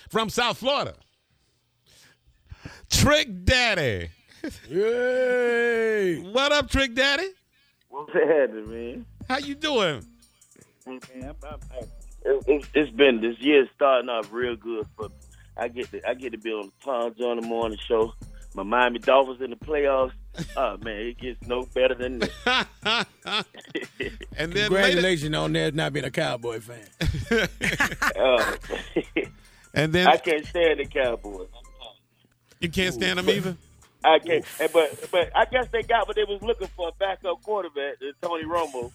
from South Florida. Trick Daddy. Yay! What up, Trick Daddy? What's happening, man? How you doing? Man, this year's starting off real good for me. I get to be on the Tom John the Morning Show. My Miami Dolphins in the playoffs. Oh man, it gets no better than this. And then Congratulations on that not being a Cowboy fan. And then I can't stand the Cowboys. You can't stand them either? I can't. But I guess they got what they was looking for, a backup quarterback, Tony Romo.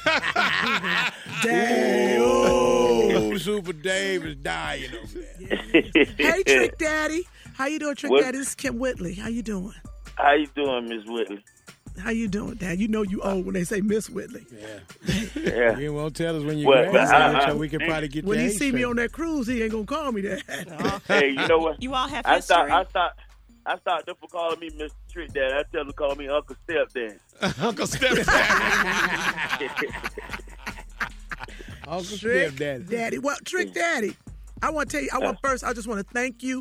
Dang. Oh, Super Dave is dying over there. Hey, Trick Daddy. How you doing, Trick Daddy? This is Kim Whitley. How you doing? How you doing, Miss Whitley? How you doing, Dad? You know you old when they say Miss Whitley. Yeah. You won't tell us when you graduate, so we can probably get when your he age see me straight. on that cruise, he ain't gonna call me that. Hey, you know what? You all have history. I stopped them from calling me Mr. Trick Dad. I tell them to call me Uncle Step Dad. Uncle Step Uncle Trick Step Daddy. Well, Trick Daddy, I want to tell you, I just want to thank you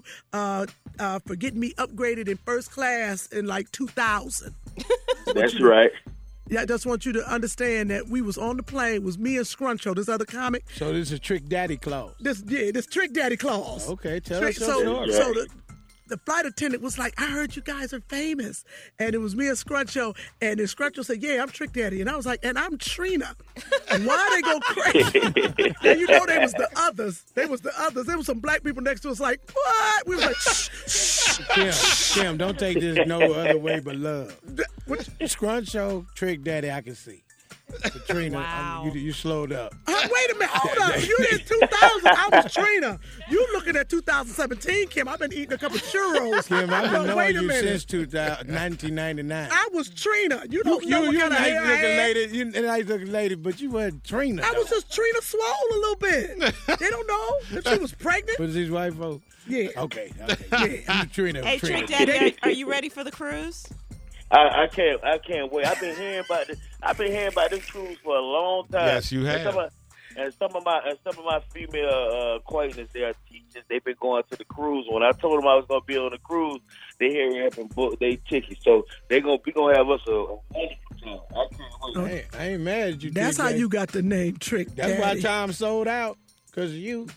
for getting me upgraded in first class in like 2000. That's right. Yeah, I just want you to understand that we was on the plane, was me and Scruncho, this other comic. So this is Trick Daddy Claus. This Trick Daddy Claus. Okay, tell Trick, us your story. So the flight attendant was like, I heard you guys are famous. And it was me and Scruncho. And then Scruncho said, yeah, I'm Trick Daddy. And I was like, and I'm Trina. Why they go crazy? And you know they was the others. There was some black people next to us like, what? We was like, shh. Kim, don't take this no other way but love. Scruncho, Trick Daddy, I can see. Katrina, wow. You slowed up. Wait a minute, hold up. You did 2000. I was Trina. You looking at 2017, Kim. I've been eating a couple churros. Kim, I've been knowing wait a you minute. since 1999. I was Trina. You don't know what kind of hair I had. You nice looking lady, but you weren't Trina. I was just Trina swole a little bit. They don't know if she was pregnant. Was these white folks? Yeah. Okay. Yeah. You Trina. Hey, Trina. Trick Daddy, are you ready for the cruise? I can't wait. I've been hearing about this cruise for a long time. Yes, you have. And some of my female acquaintances, they are teachers. They've been going to the cruise. When I told them I was gonna be on the cruise, they hurry up and book their tickets. So we gonna have us a wonderful time. I can't wait. Hey, I ain't mad at you. That's Trick how Daddy. you got the name Trick Daddy. That's why Tom sold out, because of you.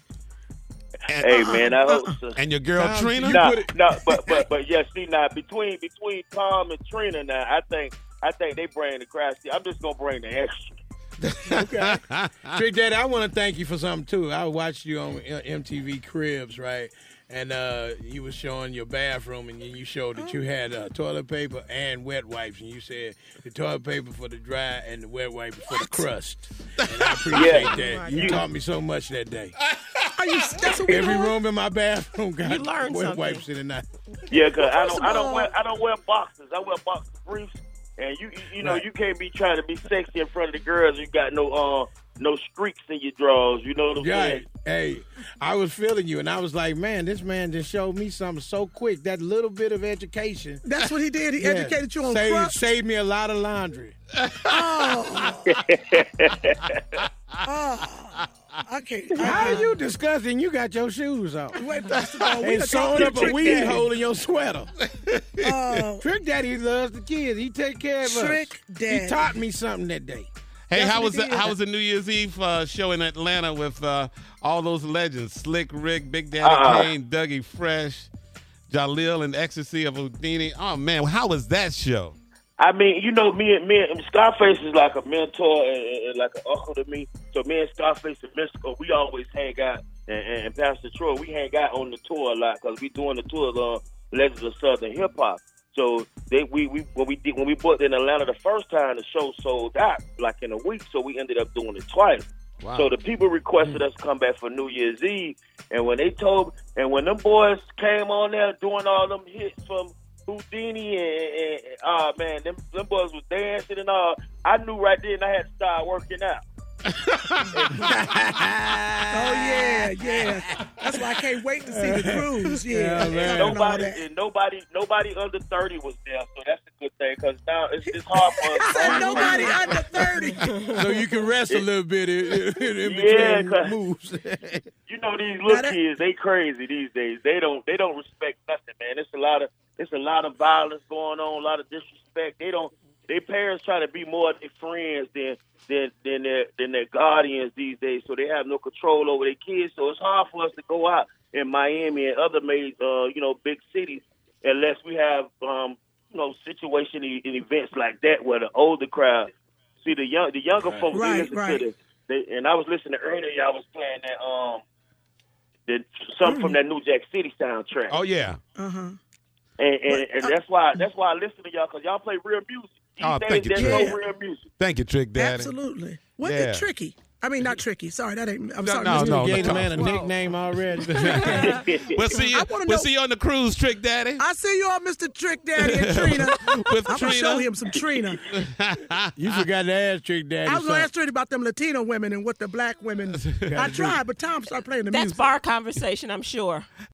Hey man, I hope so. And your girl Tom, Trina? But yeah, see now between Tom and Trina now, I think they bring the crowd. See, I'm just gonna bring the extra. Okay. Trick Daddy, I want to thank you for something too. I watched you on MTV Cribs, right? And you was showing your bathroom, and then you showed that you had toilet paper and wet wipes, and you said the toilet paper for the dry and the wet wipes for the crust. And I appreciate that. You taught me so much that day. That's what we Every doing? room in my bathroom got You learned wet something. wipes in the night. Yeah, cause I don't wear boxers. I wear boxer briefs, and you know Right. you can't be trying to be sexy in front of the girls. You got no streaks in your drawers. You know what I'm saying? Hey, I was feeling you, and I was like, man, this man just showed me something so quick. That little bit of education. That's what he did. He Yeah. educated you on saved, crust. saved me a lot of laundry. I can't. How are you disgusting? You got your shoes on. Wait, first of all, we And done sewing talked up to a Trick weed Daddy. hole in your sweater. Oh, Trick Daddy loves the kids. He take care of Trick us. Daddy. He taught me something that day. Hey, That's how what was he did. how was the New Year's Eve show in Atlanta with all those legends? Slick Rick, Big Daddy Kane, Dougie Fresh, Jaleel and Ecstasy of Houdini. Oh, man, how was that show? I mean, you know, me and Scarface is like a mentor and like an uncle to me. So me and Scarface and Mystical, we always hang out. And Pastor Troy, we hang out on the tour a lot because we doing the tour of Legends of Southern Hip Hop. So when we booked in Atlanta the first time, the show sold out like in a week. So we ended up doing it twice. Wow. So the people requested us to come back for New Year's Eve, and when them boys came on there doing all them hits from Houdini and man, them boys was dancing and all, I knew right then I had to start working out. Oh yeah. That's why I can't wait to see the cruise. Yeah, Yeah, man. and all that. Nobody under 30 was there, so that's the good thing because now it's hard for us. Said nobody under 30. So you can rest a little bit in Yeah, between moves. You know these little kids, they crazy these days. They don't respect nothing, man. It's a lot of violence going on, a lot of disrespect. Their parents try to be more their friends than their guardians these days. So they have no control over their kids. So it's hard for us to go out in Miami and other big cities unless we have situation and events like that where the older crowd see the younger folks. Right. To this. And I was listening earlier. I was playing that something from that New Jack City soundtrack. Oh yeah. Uh-huh. And that's why I listen to y'all because y'all play real music. Thank you, there's Trick. no real music. Thank you, Trick Daddy. Absolutely. What's Yeah. it tricky? I mean, not tricky. Sorry, that ain't. I'm sorry. no, Mr. no, Gave the no. man a nickname already. We'll see you. I wanna We'll know- see you on the cruise, Trick Daddy. I see you all, Mr. Trick Daddy and Trina. With I'm going to show Trina. him some Trina. You forgot to ask Trick Daddy I was going to something. ask Trina about them Latino women and what the black women. I tried, but Tom started playing the That's music. bar conversation, I'm sure.